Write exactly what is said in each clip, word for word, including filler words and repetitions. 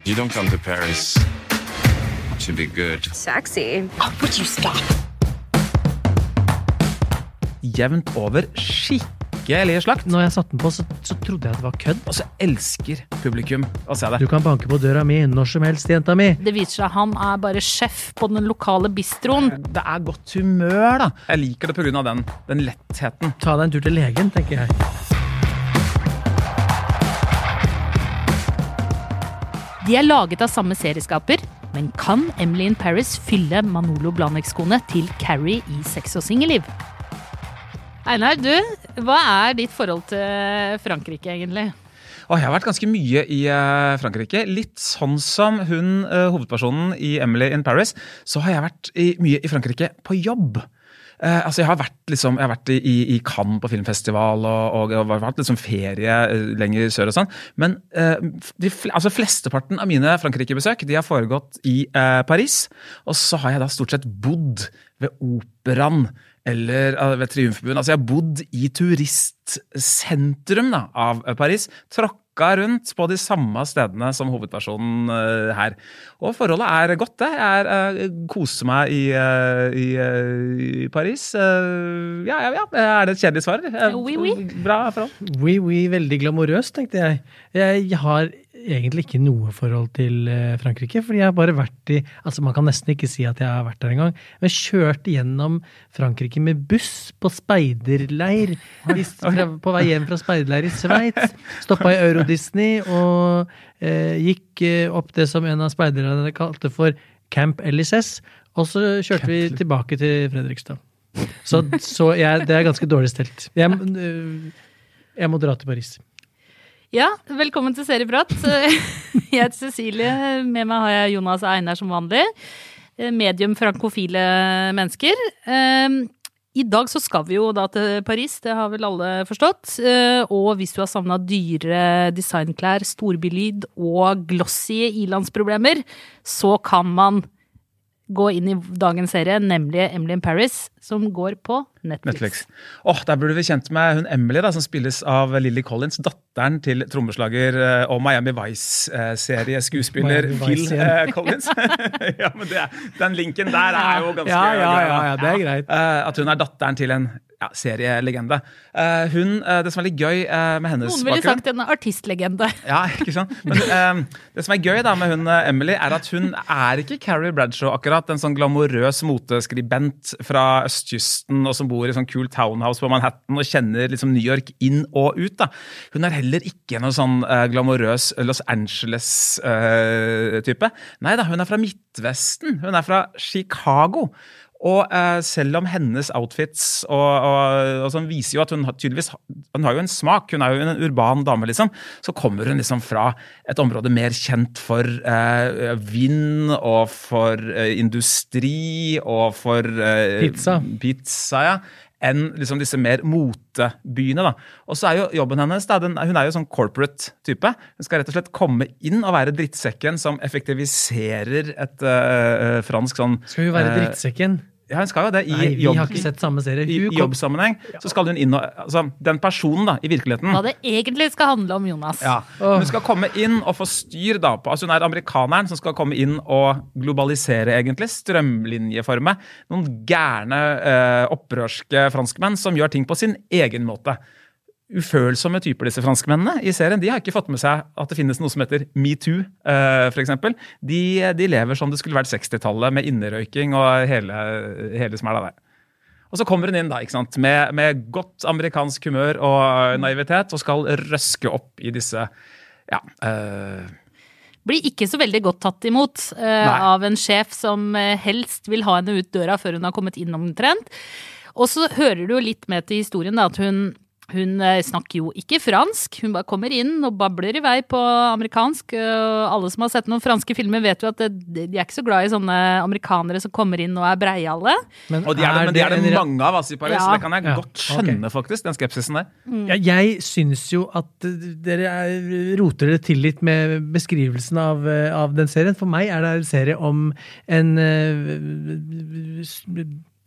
You don't come to Paris to be good. Sexy. Oh, would you stop? Jevnt over skikkelig slakt. Når jeg satte den på, så, så trodde jeg at det var kødd. Og så elsker publikum å se det. Du kan banke på døra mi når som helst, jenta mi. Det viser seg at han er bare sjef på den lokale bistroen. Det er godt humør, da. Jeg liker det på grunn av den, den lettheten. Ta deg en tur til legen, tenker jeg. De er laget av samme serieskaper, men kan Emily in Paris fylle Manolo Blahnik-skoene til Carrie i Sex og Singelliv? Einar, du, hva er ditt forhold til Frankrike egentlig? Og jeg har vært ganske mye i uh, Frankrike. Litt sånn som hun, uh, hovedpersonen i Emily in Paris, så har jeg vært i, mye i Frankrike på jobb. Uh, altså jeg har vært, liksom, jeg har vært i, i Cannes på filmfestival og, og, og vært liksom ferie uh, lenger sør og sånn. Men uh, de, altså flesteparten av mine Frankrike-besøk, de har foregått i uh, Paris. Og så har jeg da stort sett bodd ved Operaen eller ved Triumfbuen. Altså jeg har bodd i turistsentrum da, av Paris, tråkka rundt på de samme stedene som hovedpersonen uh, her. Og forholdet er godt det. Jeg er, uh, koser meg i, uh, i, uh, i Paris. Uh, ja, ja, ja, er det et kjedelig svar? Uh, oui, oui. Bra forhold. Oui, oui, veldig glamorøst, tenkte jeg. Jeg har egentlig ikke noe forhold til Frankrike, fordi jeg har bare vært i, altså man kan nesten ikke si at jeg har vært der en gang, men kjørt gjennom Frankrike med buss på speiderleir, i, fra, på vei hjem fra speiderleir i Sveits, stoppet i Euro Disney og eh, gikk opp det som en av speiderne kalte for Camp L S S, og så kjørte vi tilbake til Fredrikstad. Så, så jeg, det er ganske dårlig stelt. Jeg, jeg må dra til Paris. Ja, velkommen til Serieprat. Jeg heter Cecilie, med meg har jeg Jonas og Einar som vanlig. Medium frankofile mennesker. I dag så skal vi jo da til Paris, det har vel alle forstått. Og hvis du har savnet dyre designklær, storbylyd og glossy ilandsproblemer, så kan man gå inn i dagens serie, nemlig Emily in Paris, som går på Netflix. Netflix. Åh, der burde vi kjent med hun Emily da, som spilles av Lily Collins, datteren til trommeslager og Miami Vice-serie skuespiller Phil uh, Collins. Ja, men det, den linken der er jo ganske... Ja, ja, ja, ja det er greit. Uh, at hun er datteren til en ja, serielegende. Uh, hun, uh, det som er litt gøy uh, med hennes bakgrunn... Noen ville sagt en artistlegende. Ja, ikke sant? Men uh, det som er gøy da med hun uh, Emily, er at hun er ikke Carrie Bradshaw akkurat, en sånn glamorøs moteskribent fra østkysten, og som bor i sånn cool townhouse på Manhattan, og kjenner liksom New York inn og ut da. Hun er heller ikke noe sånn uh, glamorøs Los Angeles-type. Uh, Nei da, hun er fra Midtvesten. Hun er fra Chicago. Og uh, selv om hennes outfits og, og, og sånn viser jo at hun har, tydeligvis hun har jo en smak, hun er jo en urban dame liksom, så kommer hun liksom fra et område mer kjent for uh, vind og for uh, industri og for uh, pizza, pizza ja, enn liksom disse mer motebyene da. Og så er jo jobben hennes da, den, hun er jo sånn corporate type, hun skal rett og slett komme inn og være drittsekken som effektiviserer et uh, fransk sånn... Skal hun være drittsekken? Ja, hun skal jo det. I, Nei, vi jobb, har ikke sett samme serie. I, i jobbsammenheng, så skal hun inn og... Altså, den personen da, i virkeligheten... Hva det egentlig skal handle om, Jonas. Ja, hun skal komme inn og få styr da på... Altså, hun er amerikaneren som skal komme inn og globalisere egentlig, strømlinjeforme. Noen gærne, eh, opprørske franskmenn som gjør ting på sin egen måte. Ufølsomme typer disse franskmennene i serien, de har ikke fått med seg at det finnes noe som heter MeToo, uh, for eksempel. De, de lever som det skulle vært sekstitallet med innerøyking og hele, hele smæla der. Og så kommer hun inn da, ikke sant, med, med godt amerikansk humør og naivitet, og skal røske opp i disse, ja... Uh, blir ikke så veldig godt tatt imot uh, av en sjef som uh, helst vil ha henne ut døra før hun har kommet inn omtrent. Og så hører du jo litt med til historien da, at hun Hun snakker jo ikke fransk, hun bare kommer inn og babler i vei på amerikansk. Alle som har sett noen franske filmer vet jo at de er ikke så glad i sånne amerikanere som kommer inn og er breiale. Men og de er det, men det er det mange av oss i Paris, ja. Det kan jeg ja. godt skjønne okay. faktisk, den skepsisen der. Mm. Ja, jeg synes jo at dere er, roter det til litt med beskrivelsen av, av den serien. For meg er det en serie om en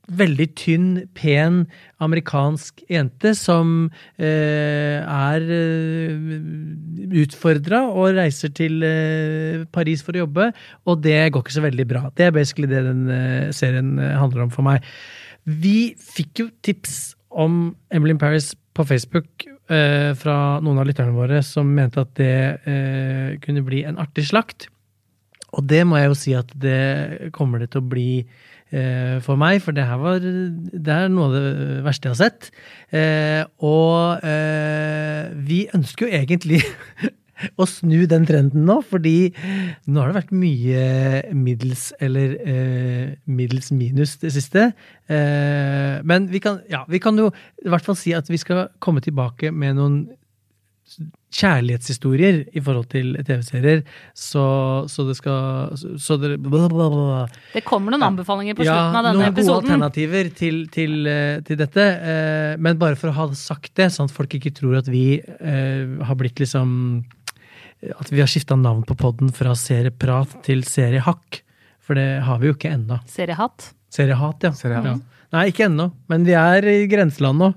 veldig tynn, pen amerikansk jente som eh, er eh, utfordret og reiser til eh, Paris for å jobbe, og det går ikke så veldig bra. Det er basically det den eh, serien handler om for meg. Vi fikk jo tips om Emily in Paris på Facebook eh, fra noen av lytterne våre som mente at det eh, kunne bli en artig slakt. Og det må jeg jo si at det kommer det til å bli eh, for meg, for det her var, det er noe av det verste jeg har sett. Eh, og eh, vi ønsker jo egentlig å snu den trenden nå, fordi nå har det vært mye middels eller eh, middels minus det siste. Eh, men vi kan, ja, vi kan jo i hvert fall si at vi skal komme tilbake med noen kjærlighetshistorier i forhold til T V-serier, så, så det skal så det, blablabla. Det kommer noen anbefalinger på slutten ja, av denne episoden. Ja, noen gode alternativer til, til, til dette, eh, men bare for å ha sagt det, sånn at folk ikke tror at vi eh, har blitt liksom, at vi har skiftet navn på podden fra serieprat til seriehakk, for det har vi jo ikke enda. Seriehatt? Seriehat, ja. Seriehat. ja. Nei, ikke enda, men vi er i grenseland nå.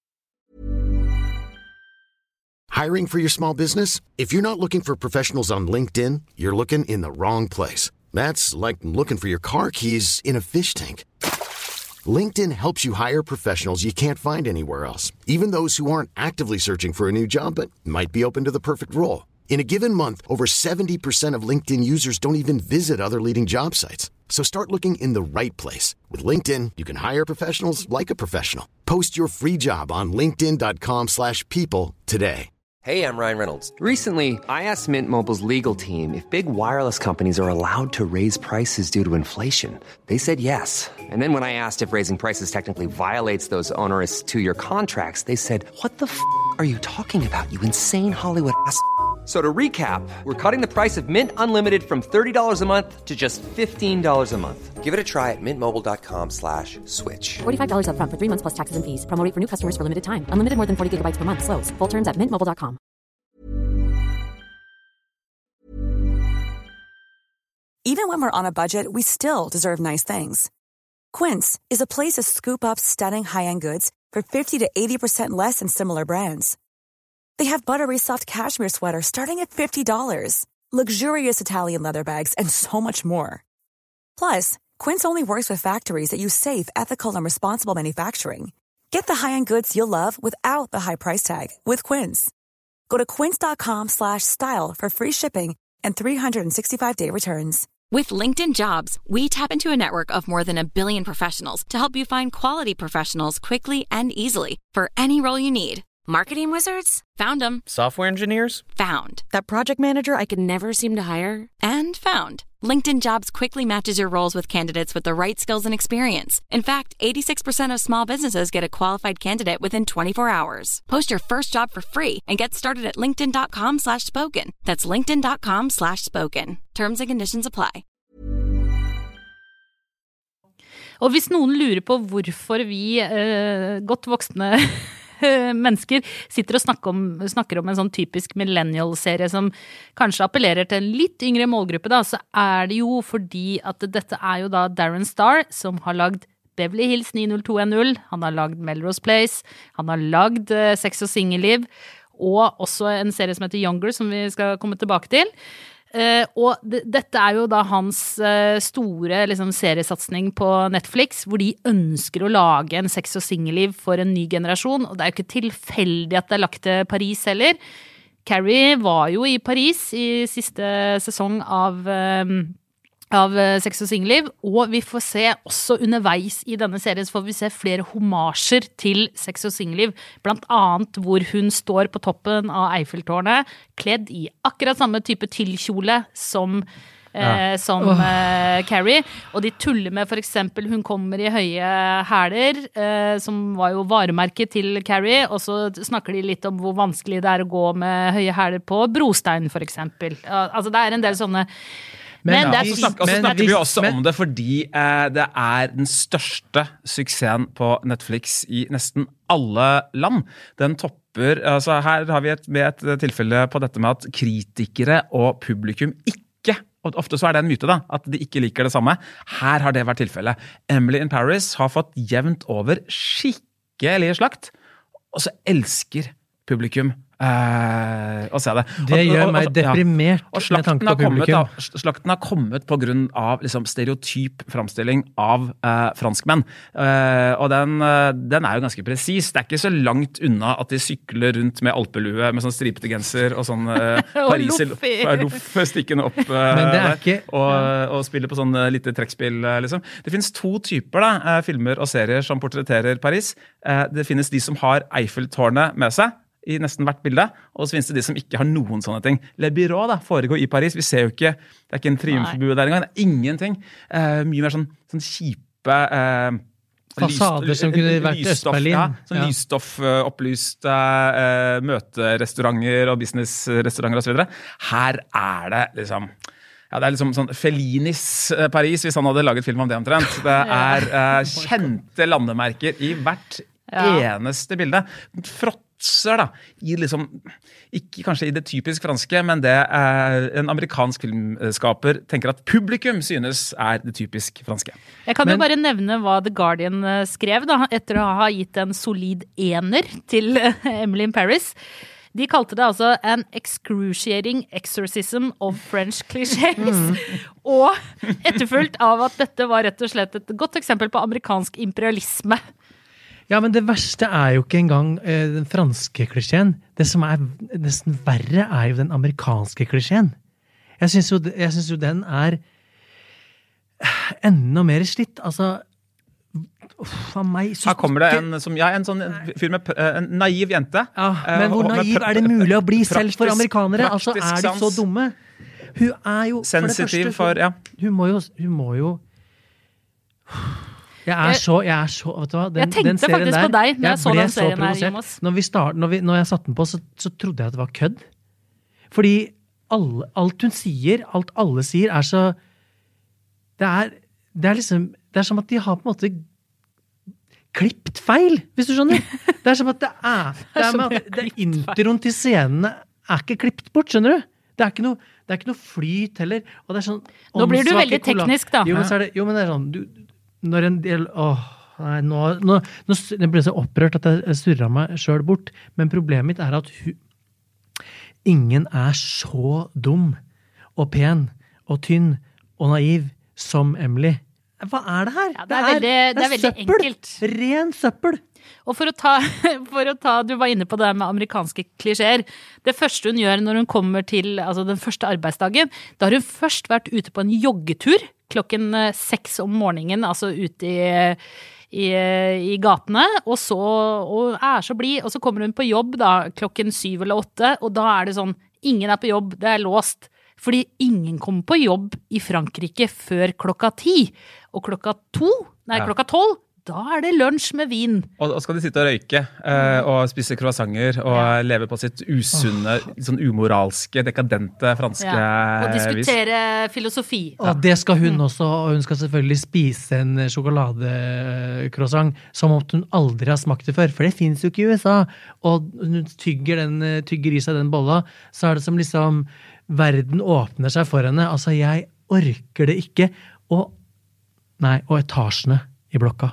Hiring for your small business? If you're not looking for professionals on LinkedIn, you're looking in the wrong place. That's like looking for your car keys in a fish tank. LinkedIn helps you hire professionals you can't find anywhere else, even those who aren't actively searching for a new job but might be open to the perfect role. In a given month, over seventy percent of LinkedIn users don't even visit other leading job sites. So start looking in the right place. With LinkedIn, you can hire professionals like a professional. Post your free job on linkedin.com slash people today. Hey, I'm Ryan Reynolds. Recently, I asked Mint Mobile's legal team if big wireless companies are allowed to raise prices due to inflation. They said yes. And then when I asked if raising prices technically violates those onerous two-year contracts, they said, what the f*** are you talking about, you insane Hollywood ass f- So to recap, we're cutting the price of Mint Unlimited from thirty dollars a month to just fifteen dollars a month. Give it a try at mintmobile.com slash switch. forty-five dollars up front for three months plus taxes and fees. Promo rate for new customers for limited time. Unlimited more than forty gigabytes per month. Slows full terms at mint mobile dot com. Even when we're on a budget, we still deserve nice things. Quince is a place to scoop up stunning high-end goods for fifty to eighty percent less than similar brands. They have buttery soft cashmere sweaters starting at fifty dollars, luxurious Italian leather bags, and so much more. Plus, Quince only works with factories that use safe, ethical, and responsible manufacturing. Get the high-end goods you'll love without the high price tag with Quince. Go to quince.com slash style for free shipping and three sixty-five day returns. With LinkedIn Jobs, we tap into a network of more than a billion professionals to help you find quality professionals quickly and easily for any role you need. Marketing wizards? Found them. Software engineers? Found. That project manager I could never seem to hire? And found. LinkedIn Jobs quickly matches your roles with candidates with the right skills and experience. In fact, eighty-six percent of small businesses get a qualified candidate within twenty-four hours. Post your first job for free and get started at linkedin.com slash spoken. That's linkedin.com slash spoken. Terms and conditions apply. Og hvis noen lurer på hvorfor vi eh, godt voksne mennesker sitter og snakker om, snakker om en sånn typisk millennial-serie som kanskje appellerer til en litt yngre målgruppe, da, så er det jo fordi at dette er jo da Darren Star som har lagd Beverly Hills nine oh two one oh, han har lagd Melrose Place, han har lagd uh, Sex og Singelliv, og også en serie som heter Younger, som vi skal komme tilbake til. Uh, og d- dette er jo da hans uh, store liksom, seriesatsning på Netflix, hvor de ønsker å lage en sex- og singelliv for en ny generasjon, og det er jo ikke tilfeldig at det er lagt til Paris heller. Carrie var jo i Paris i siste sesong av, uh, av uh, sex- og singelliv, og vi får se også underveis i denne serien, så får vi se flere homasjer til sex- og singelliv, blant annet hvor hun står på toppen av Eiffeltårnet, kledd i akkurat samme type tilkjole som, eh, som oh. eh, Carrie, og de tuller med for eksempel, hun kommer i høye hæler, eh, som var jo varemerket til Carrie, og så snakker de litt om hvor vanskelig det er å gå med høye hæler på brostein for eksempel. Altså det er en del sånne Men, men ja, så snakker, men, snakker vi også men, om det fordi eh, det er den største suksessen på Netflix i nesten alle land. Den topper, altså her har vi et, med et tilfelle på dette med at kritikere og publikum ikke og ofte så er det en myte da, at de ikke liker det samme. Her har det vært tilfellet. Emily in Paris har fått jevnt over skikkelig slakt, og så elsker publikum eh, å se det. Det og, gjør og, og, meg deprimert ja. Og med tanke på kommet, publikum. da, slakten har kommet på grunn av liksom, stereotyp framstilling av eh, franskmenn. Eh, og den, eh, den er jo ganske presis. Det er ikke så langt unna at de sykler rundt med alpelue med sånn stripete genser og sånn eh, Paris loff stikkende opp eh, Men det er der, ikke, og, og spiller på sånn eh, lite trekkspill. Eh, liksom. Det finnes to typer da, eh, filmer og serier som portretterer Paris. Eh, det finnes de som har Eiffeltårnet med seg i nesten hvert bilde, og så finnes det de som ikke har noen sånne ting. Le Bureau da, foregår i Paris, vi ser jo ikke, det er ikke en triumfbue der engang, det er ingenting. Eh, mye mer sånn, sånn kjipe eh, fasader lys, som kunne vært Østberlin. Ja, sånn ja. lysstoffopplyste eh, møterestauranter og businessrestauranter og så videre. Her er det liksom... Ja, det er liksom sånn Fellinis Paris, hvis han hadde laget film om det omtrent. Det er eh, kjente landemerker i hvert ja. eneste bilde. Fråtser da, i liksom, ikke kanskje i det typisk franske, men det er en amerikansk filmskaper tenker at publikum synes er det typisk franske. Jeg kan men, jo bare nevne hva The Guardian skrev da, etter å ha gitt en solid ener til Emily in Paris. De kalte det altså an excruciating exorcism of French clichés. Mm. Og etterfulgt av at dette var rett og slett et godt eksempel på amerikansk imperialisme. Ja, men det verste er jo ikke engang eh, den franske klisjeen. Det som er nesten verre er jo den amerikanske klisjeen. Jeg synes jo, jeg synes jo den er enda mer slitt. Altså... Uff, meg, Her kommer det en, som, ja, en sånn en fyr med en naiv jente. Ja, men hvor naiv er det mulig å bli selv for amerikanere? Altså, er de så dumme? Hun er jo... Sensitiv for, for, ja. Hun må jo... Hun må jo jeg er så... Jeg er så... Vet du hva? Den, jeg tenkte den serien faktisk der, på deg når jeg, jeg så den serien her, Jonas. Når, vi start, når, vi, når jeg satte den på, så, så trodde jeg at det var kødd. Fordi alle, alt hun sier, alt alle sier, er så... Det er, det er liksom... Det er som at de har på en måte... klippt feil, hvis du skjønner. Det er som at det er, det er, med, det er introen til scenene er ikke klippet bort, skjønner du? Det er ikke noe, det er ikke noe flyt heller. Og det er sånn, nå blir du veldig teknisk da. Jo, men, så er det, jo, men det er sånn, du, når en del, åh, nei, nå, nå, nå jeg ble så opprørt at jeg surret meg selv bort, men problemet mitt er at hu, ingen er så dum og pen og tynn og naiv som Emily. Hva er det her? Ja, det, er det, er, veldig, det, er det er veldig søppel. enkelt. Ren søppel. Og for å, ta, for å ta, du var inne på det med amerikanske klisjeer. Det første hun gjør når hun kommer til altså den første arbeidsdagen, da har hun først vært ute på en joggetur klokken seks om morgenen, altså ute i, i, i gatene, og så og er så blid, og så kommer hun på jobb da, klokken syv eller åtte, og da er det sånn, ingen er på jobb, det er låst. Fordi ingen kommer på jobb i Frankrike før klokka ti. Og klokka to, nei, ja. klokka tolv, da er det lunsj med vin. Og, og skal de sitte og røyke, eh, og spise croissanter, og ja. leve på sitt usunne, oh. sånn umoralske, dekadente franske ja. Og vis. diskutere filosofi. Og ja. det skal hun også, og hun skal selvfølgelig spise en sjokoladecroissant, som om hun aldri har smakt det før, for det finnes jo ikke i U S A. Og hun tygger, den, tygger i seg den bolla, så er det som liksom... Verden åpner seg for henne. Altså, jeg orker det ikke. Og, nei, og etasjene i blokka.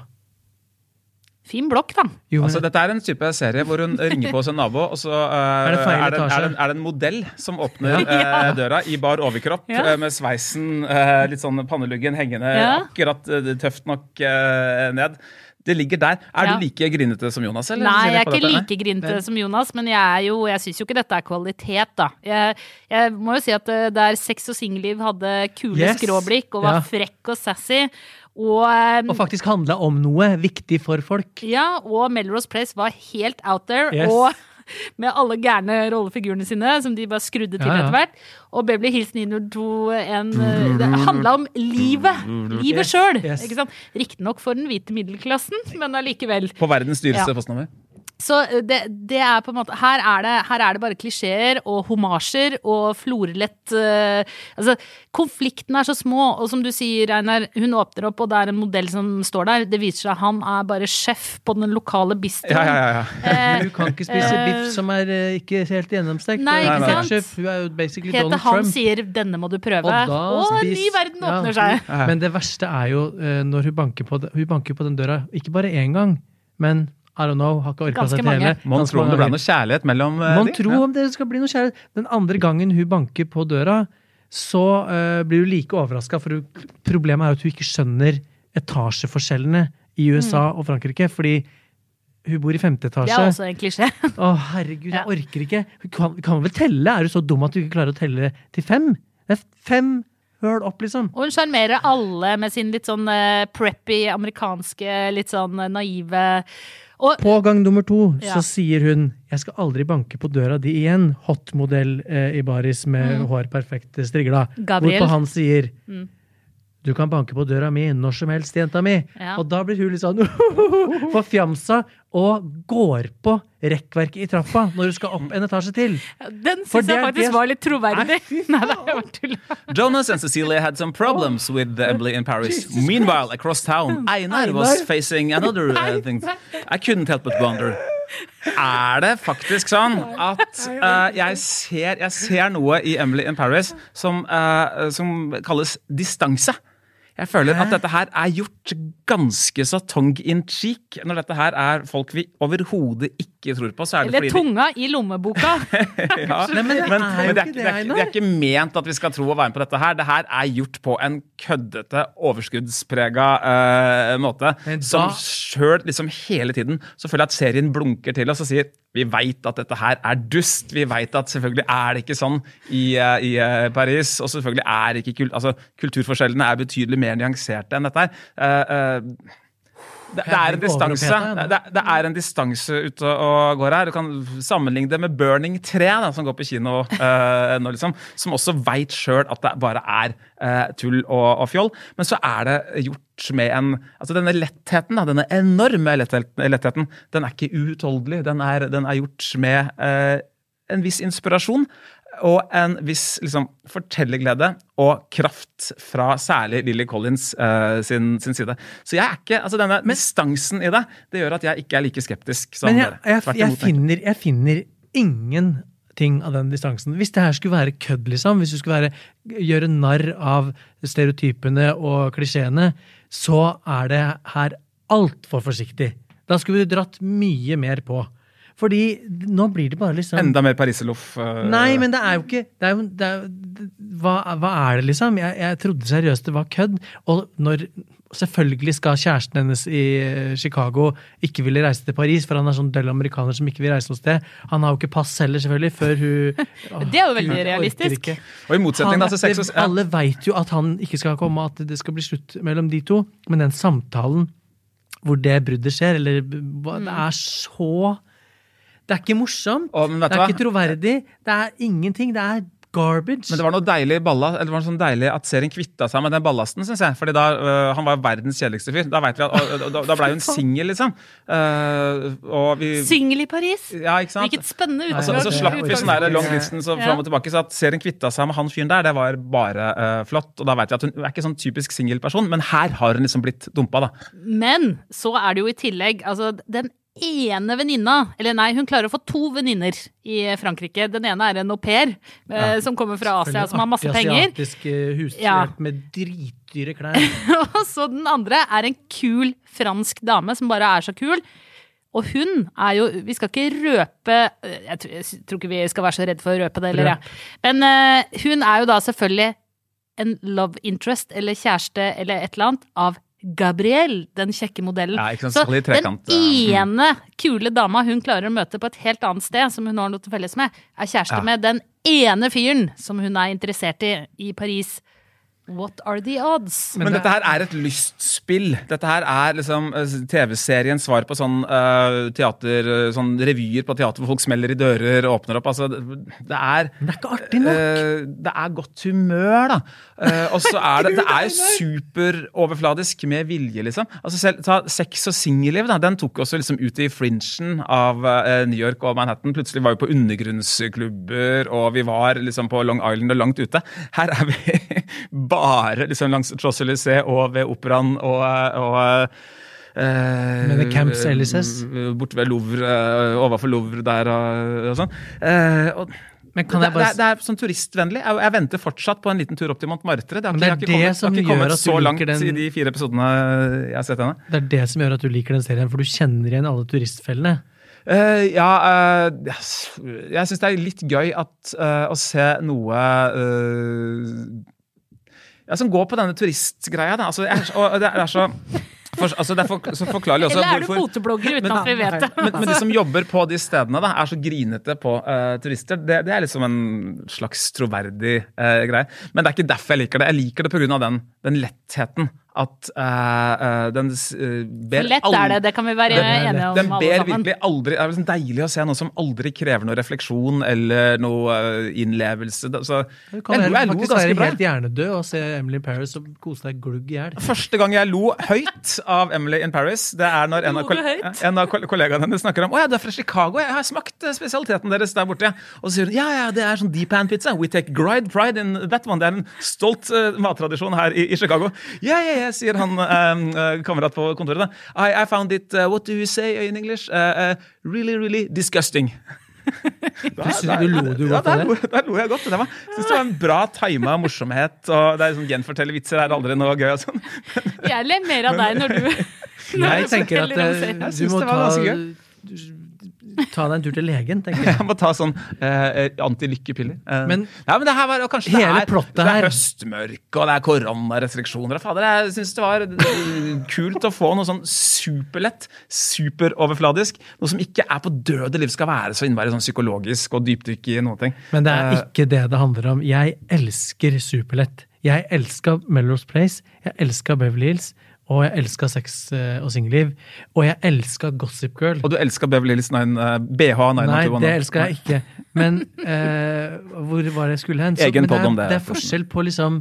Fin blokk, da. Jo, altså, dette er en type serie hvor hun ringer på hos en nabo, og så uh, er, det er, det, er, det, er det en modell som åpner ja. uh, døra i bar overkropp, ja. uh, med sveisen, uh, litt sånn panneluggen hengende ja. akkurat uh, tøft nok uh, ned. Det ligger der. Er ja. du like grinete som Jonas? Eller? Nei, jeg er ikke dette? like grinete som Jonas, men jeg, er jo, jeg synes jo ikke dette er kvalitet, da. Jeg, jeg må jo si at der Sex og Singelliv hadde kule yes. skråblikk og var ja. frekk og sassy, og, um, og faktisk handlet om noe viktig for folk. Ja, og Melrose Place var helt out there, yes. og med alle gærne rollefigurene sine, som de bare skrudde til ja, ja. etter hvert. Og Beverly Hills ni null to en, det handlet om livet. Livet yes, selv. Yes. Ikke sant? Riktig nok for den hvite middelklassen, men allikevel. På verdens dyreste ja. postnummer. Så det, det er på en måte, her er det, her er det bare klisjeer og homasjer og florlett, uh, altså konflikten er så små, og som du sier, Einar, hun åpner opp og det er en modell som står der, det viser seg at han er bare sjef på den lokale bistroen. Ja, ja, ja. Eh, hun kan ikke spise uh, biff som er uh, ikke helt gjennomstekt. Nei, ikke sant? Chef, hun er jo basically Helt Donald han Trump. sier, denne må du prøve, og, og en ny verden åpner ja, seg. Ja. Men det verste er jo uh, når hun banker på, hun banker på den døra, ikke bare en gang, men I don't know, har ikke orket seg til hele. Man tror om det ble noe kjærlighet mellom uh, Man de. tror om det skal bli noe kjærlighet. Den andre gangen hun banker på døra, så uh, blir hun like overrasket, for hun, problemet er at hun ikke skjønner etasjeforskjellene i U S A mm. og Frankrike, fordi hun bor i femte etasje. Det er også en klisjé. Å, herregud, jeg orker ikke. Hun kan, kan vel telle? Er du så dum at du ikke klarer å telle til fem? Det er fem høl opp, liksom. Og hun skjermerer alle med sin litt sånn uh, preppy, amerikanske, litt sånn uh, naive... Og, på gang nummer to ja. så sier hun jeg skal aldri banke på døra di igjen, hotmodell eh, i baris med mm. hår perfekt strigla. Gabriel. Hvorpå han sier mm. du kan banke på døra mi når som helst, jenta mi. Ja. Og da blir hun litt sånn forfjamsa og går på rekkverket i trappa når du skal opp en etasje til. Den synes jeg faktisk det... var litt troverdig. Nei, det var tull. Jonas and Cecilia had some problems oh. with Emily in Paris. Jesus Meanwhile, across town, Einar was facing another uh, thing. I couldn't help but wonder. Er det faktisk sånn at uh, jeg, ser, jeg ser noe i Emily in Paris som, uh, som kalles distanse? Jeg føler at dette her er gjort ganske så tongue-in-cheek. Når dette her er folk vi overhodet ikke tror på, så er det Eller fordi... tunga i lommeboka. ja, Nei, men, men, men det, er, det, er, det er ikke ment at vi skal tro å være med på dette her. Det her er gjort på en køddete, overskuddsprega uh, måte. Da... Som selv liksom hele tiden, så føler jeg at serien blunker til oss og sier vi vet at dette her er dust. Vi vet at selvfølgelig er det ikke sånn i, uh, i uh, Paris, og selvfølgelig er ikke kult, altså, kulturforskjellene er betydelig mer nyanserte enn dette her. Uh, uh, det, det er en distanse. Det, det er en distanse ute og går her. Du kan sammenligne det med Burning tre, da, som går på kino uh, nå, liksom, som også vet selv at det bare er uh, tull og, og fjoll. Men så er det gjort med en, altså denne lettheten, da, denne enorme lettheten, den er ikke uutholdelig. Den er, den er gjort med uh, en viss inspirasjon, og en viss liksom, fortellerglede og kraft fra særlig Lily Collins uh, sin, sin side. Så jeg er ikke, altså denne men, distansen i det, det gjør at jeg ikke er like skeptisk som men jeg, dere. Jeg, jeg, finner, jeg finner ingen ting av den distansen. Hvis det her skulle være kødd, liksom, hvis du skulle være, gjøre narr av stereotypene og klisjeene, så er det her alt for forsiktig. Da skulle vi dratt mye mer på. Fordi nå blir det bare liksom... Enda mer Pariseloff. Uh... Nei, men det er jo ikke... Det er jo, det er, hva, hva er det liksom? Jeg, jeg trodde seriøst det var kødd. Og når selvfølgelig skal kjæresten hennes i Chicago ikke ville reise til Paris, for han er sånn døll amerikaner som ikke vil reise noe sted. Han har jo ikke pass heller, selvfølgelig, før hun... Åh, det er jo veldig realistisk. Og i motsetning han, da, så sex og... Ja. Alle vet jo at han ikke skal komme, at det skal bli slutt mellom de to. Men den samtalen hvor det bruddet skjer, eller det er så... Det er ikke morsomt, Å, det er hva? ikke troverdig, det er ingenting, det er garbage. Men det var noe deilig balla, eller det var noe sånn deilig at serien kvittet seg med den ballasten, synes jeg. Fordi da, uh, han var verdens kjedeligste fyr. Da vet vi at, og, og, da, da ble jo en single, liksom. Uh, og vi... Single i Paris? Ja, ikke sant? Hvilket spennende utgang. Og så, så slapp vi sånn der long distance og frem og tilbake, så at serien kvittet seg med han fyren der, det var bare uh, flott. Og da vet vi at hun er ikke sånn typisk single-person, men her har hun liksom blitt dumpa, da. Men så er det jo i tillegg, altså den ene venninna, eller nei, hun klarer å få to venninner i Frankrike. Den ene er en au pair, ja. som kommer fra Asia, som har masse penger. Asiatisk hushjelp ja. med dritdyre klær. Og så den andre er en kul fransk dame, som bare er så kul. Og hun er jo, vi skal ikke røpe, jeg tror, jeg tror ikke vi skal være så redde for å røpe det, eller ja. Men uh, hun er jo da selvfølgelig en love interest, eller kjæreste, eller et eller annet, av Gabriel, den kjekke modellen. Ja, ikke sant, så trekant, den ene kule dama hun klarer å møte på et helt annet sted, som hun har noe til felles med, er kjæreste ja. med den ene fyren som hun er interessert i i Paris. What are the odds? Men, Men dette her er et lystspill. Dette her er liksom T V-serien svar på sånn uh, teater, sånn revyer på teater hvor folk smeller i dører og åpner opp. Altså, det, det er Men det er ikke artig nok. Uh, det er godt humør, da. Uh, og så er det, det er jo superoverfladisk med vilje, liksom. Altså selv, ta Sex og singelliv, da. Den tok også liksom ut i fringen av uh, New York og Manhattan. Plutselig var vi på undergrunnsklubber, og vi var liksom på Long Island og langt ute. Her er vi bare liksom langs Champs-Élysées og ved operaen og, og uh, med Camps Élysées borte ved Louvre, uh, overfor Louvre der og, og sånn. Uh, og Men kan det, jeg bare... det, det er sånn turistvennlig. Jeg, jeg venter fortsatt på en liten tur opp til Montmartre. Det har ikke, det ikke kommet, det har ikke kommet så langt den... i de fire episodene jeg har sett henne. Det er det som gjør at du liker den serien, for du kjenner igjen alle turistfellene. Uh, ja, uh, yes. Jeg synes det er litt gøy at, uh, å se noe uh, ja, som går på denne turistgreia. Da. Altså, jeg, og det er så... For, altså det er for, så forklarlig også. Eller er hvorfor, du fotoblogger uten men, at vi vet det? Men, men de som jobber på de stedene da, er så grinete på uh, turister. Det, det er liksom en slags troverdig uh, greie. Men det er ikke derfor jeg liker det. Jeg liker det på grunn av den, den lettheten. At uh, uh, den uh, ber lett er det, det kan vi være den, enige om den alle ber sammen. Virkelig aldri, det er liksom deilig å se noe som aldri krever noe refleksjon eller noe uh, innlevelse. Så, du kan jeg, jeg faktisk være helt hjernedød og se Emily in Paris og kose deg glugg i hjel. Første gang jeg lo høyt av Emily in Paris, det er når en av, koll- en av kollegaene hennes snakker om «Åja, du er fra Chicago, jeg har smakt spesialiteten deres der borte». Og så sier hun «Ja, ja, det er sånn deep pan pizza. We take gride pride in that one». Det er en stolt uh, mattradisjon her i, i Chicago. Ja, ja, ja. Sier han um, uh, kamerat på kontoret da. I, I found it, uh, what do you say in English? Uh, uh, really, really disgusting. Da, da, du lo du godt ja, av det? Da lo jeg godt. Det var, jeg synes det var en bra timet morsomhet, og det er sånn gjenfortelle vitser er aldri noe gøy og sånn. Jeg ler mer av deg når du... Når jeg tenker at uh, du må ta... Ta deg en tur til legen, tenker jeg. Jeg må ta sånn eh, antilykkepiller. Eh, men, ja, men det her var kanskje hele det er, plottet det er her. høstmørk, og det er koronarestriksjoner. Fader, jeg synes det var kult å få noe sånn superlett, superoverfladisk, noe som ikke er på døde liv, skal være så innvære sånn psykologisk og dypdykk i noen ting. Men det er eh, ikke det det handler om. Jeg elsker superlett. Jeg elsker Melrose Place, jeg elsker Beverly Hills, og jeg elsker sex og singelliv, og jeg elsker Gossip Girl. Og du elsker Beverly Hills B H nine Nei, det elsker jeg ikke. Men eh, hvor var det jeg skulle hen? Så, Egen podd om det. det. Det er forskjell på liksom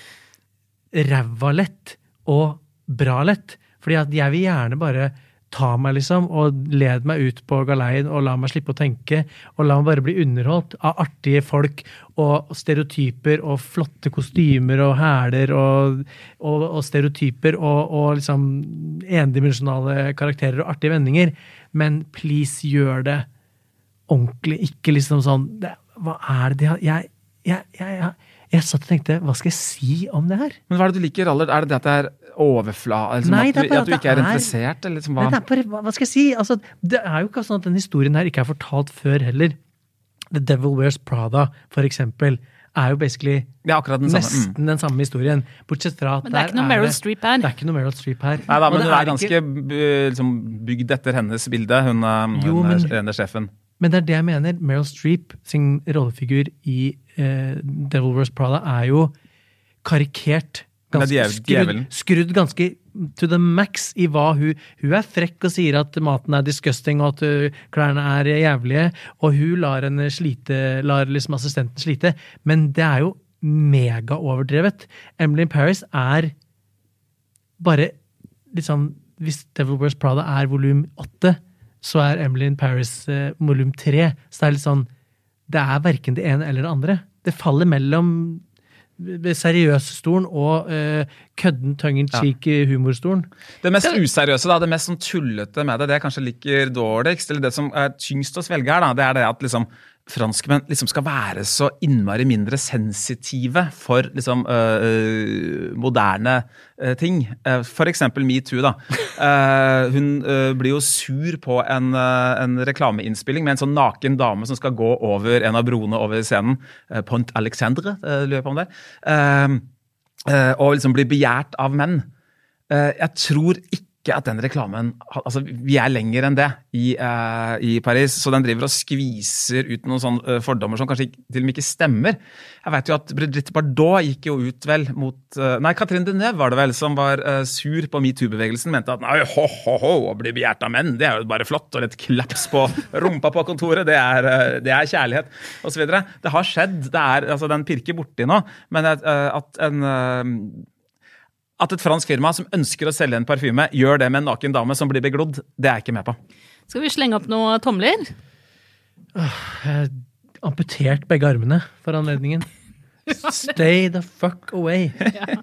rævalett og bralett. Fordi at jeg vil gjerne bare ta meg liksom, og led meg ut på galeien, og la meg slippe å tenke, og la meg bare bli underholdt av artige folk, og stereotyper, og flotte kostymer, og hæler, og, og, og stereotyper, og, og liksom endimensjonale karakterer, og artige vendinger. Men please, gjør det ordentlig, ikke liksom sånn, det, hva er det, jeg, jeg, jeg, jeg, jeg satt og tenkte, hva skal jeg si om det her? Men hva er det du liker, Aller? Er det det at det er overfla, liksom, Nei, at, du, at at du ikke er, er interessert? Eller liksom, hva? Nei, det er bare, hva skal jeg si? Altså, det er jo ikke sånn at den historien her ikke er fortalt før heller. The Devil Wears Prada, for eksempel, er jo basically ja, akkurat den samme. nesten mm. den samme historien. Bortsett fra at men det er ikke noe Meryl Streep her. Det er ikke noe Meryl Streep her. Nei da, men og hun er er ganske ikke... liksom, bygd etter hennes bilde, hun, hun jo, men, er sjefen. Men det er det jeg mener. Meryl Streep sin rollefigur i eh, Devil Wears Prada er jo karikert, ganske skrudd, skrudd ganske to the max i hva hun, hun er frekk og sier at maten er disgusting og at uh, klærne er jævlige, og hun lar henne slite, lar liksom assistenten slite, men det er jo mega overdrevet. Emily in Paris er bare liksom, hvis Devil Wears Prada er volum åtte, så er Emily in Paris uh, volum tre, så det er litt sånn, det er hverken det ene eller det andre. Det faller mellom seriøs-stolen og uh, kødden tongue-in-cheek ja. humorstolen. Det mest useriøse, da, det mest sånn tullete med det, det jeg kanskje liker dårligst, eller det som er tyngst å svelge her, da, det er det at liksom franskmenn liksom skal være så innmari mindre sensitive for liksom øh, moderne øh, ting. Uh, for eksempel MeToo, da. Uh, hun uh, blir jo sur på en, uh, en reklameinnspilling med en sånn naken dame som skal gå over en av broene over scenen. Uh, Pont Alexandre, uh, lurer jeg på om det. Uh, uh, og liksom blir begjært av menn. Uh, jeg tror ikke ikke at den reklamen, altså vi er lenger enn det i, uh, i Paris, så den driver og skviser ut noen sånne uh, fordommer som kanskje til og med ikke stemmer. Jeg vet jo at Brigitte Bardot gikk jo ut vel mot, uh, nei, Catherine Deneuve var det vel, som var uh, sur på MeToo-bevegelsen, mente at nei, ho, ho, ho, å bli begjært av menn, det er jo bare flott, og litt klaps på rumpa på kontoret, det er, uh, det er kjærlighet, og så videre. Det har skjedd, det er, altså den pirker borti nå, men uh, at en... Uh, At et fransk firma som ønsker å selge en parfyme gjør det med en naken dame som blir beglodd, det er jeg ikke med på. Skal vi slenge opp noen tomler? Åh, jeg har amputert begge armene for anledningen. Stay the fuck away. Ja.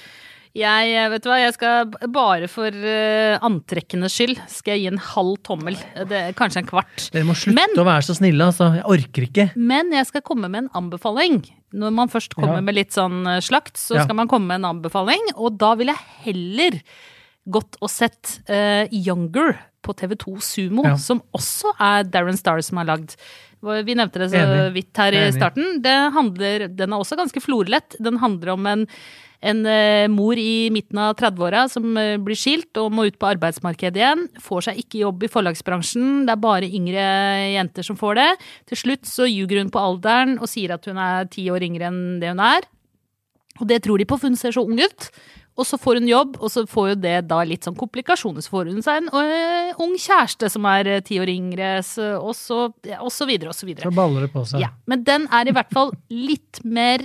Jeg, vet du hva, jeg skal bare for uh, antrekkenes skyld skal jeg gi en halv tommel. Det er kanskje en kvart. Dere må slutte men, å være så snille, altså. Jeg orker ikke. Men jeg skal komme med en anbefaling. Når man først kommer ja. med litt sånn slakt, så ja. skal man komme med en anbefaling. Og da vil jeg heller gått og sett uh, Younger på T V to Sumo, ja. som også er Darren Star som har lagd. Vi nevnte det så Enig. vidt her i Enig. starten. Det handler, den er også ganske florlett. Den handler om en En uh, mor i midten av trettiåra som uh, blir skilt og må ut på arbeidsmarkedet igjen, får seg ikke jobb i forlagsbransjen, det er bare yngre jenter som får det. Til slutt så ljuger hun på alderen og sier at hun er ti år yngre enn det hun er. Og det tror de på, for hun ser så ung ut. Og så får hun jobb, og så får jo det da litt sånn komplikasjoner. Så får hun seg en uh, ung kjæreste som er uh, ti år yngre, så, og, så, ja, og så videre, og så videre. Så baller det på seg. Ja, men den er i hvert fall litt mer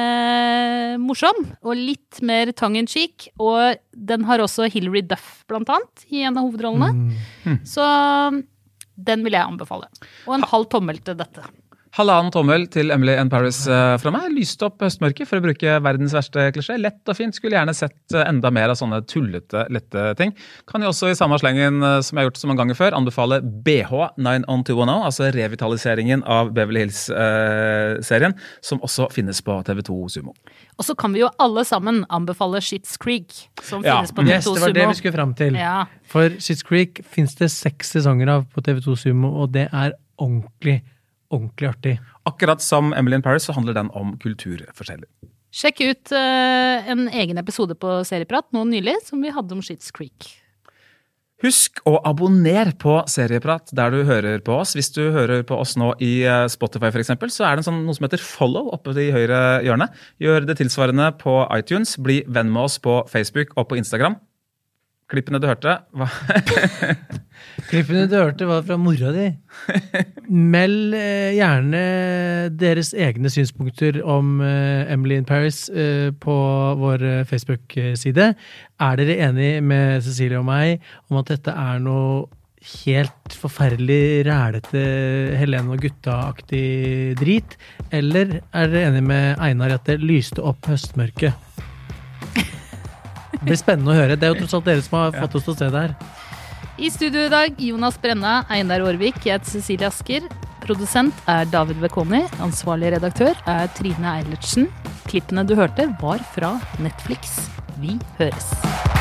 uh, morsom, og litt mer tongue-in-cheek, og den har også Hilary Duff, blant annet, i en av hovedrollene. Mm. Så den vil jeg anbefale. Og en halv tommel til dette. Halvannen tommel til Emily in Paris uh, fra meg. Lyste opp høstmørket for å bruke verdens verste klisjé. Lett og fint. Skulle gjerne sett uh, enda mer av sånne tullete, lette ting. Kan jo også i samme slengen uh, som jeg har gjort så mange ganger før, anbefale B H nine on two one zero, altså revitaliseringen av Beverly Hills-serien, uh, som også finnes på T V to Sumo. Og så kan vi jo alle sammen anbefale Schitt's Creek, som ja. finnes på T V to Sumo. Yes, det var det vi skulle frem til. Ja. For Schitt's Creek finnes det seks sesonger av på T V to Sumo, og det er ordentlig ordentlig artig. Akkurat som Emily in Paris så handler den om kulturforskjeller. Sjekk ut uh, en egen episode på Serieprat nå nylig, som vi hadde om Schitt's Creek. Husk å abonnere på Serieprat der du hører på oss. Hvis du hører på oss nå i Spotify for eksempel, så er det en sånn, noe som heter follow oppe i høyre hjørne. Gjør det tilsvarende på iTunes. Bli venn med oss på Facebook og på Instagram. Klippene du hørte var... Klippene du hørte var fra mora di. Meld eh, gjerne deres egne synspunkter om eh, Emily in Paris eh, på vår Facebook-side. Er dere enige med Cecilie og meg om at dette er noe helt forferdelig rælete Helene og gutta-aktig drit? Eller er dere enige med Einar at det lyste opp høstmørket? Det blir spennende å høre. Det er jo trots alt dere som har fått oss til å se det her. I studio i dag, Jonas Brenna, Einar Aarvik, jeg heter Cecilie Asker. Produsent er David Vekoni. Ansvarlig redaktør er Trine Eilertsen. Klippene du hørte var fra Netflix. Vi høres.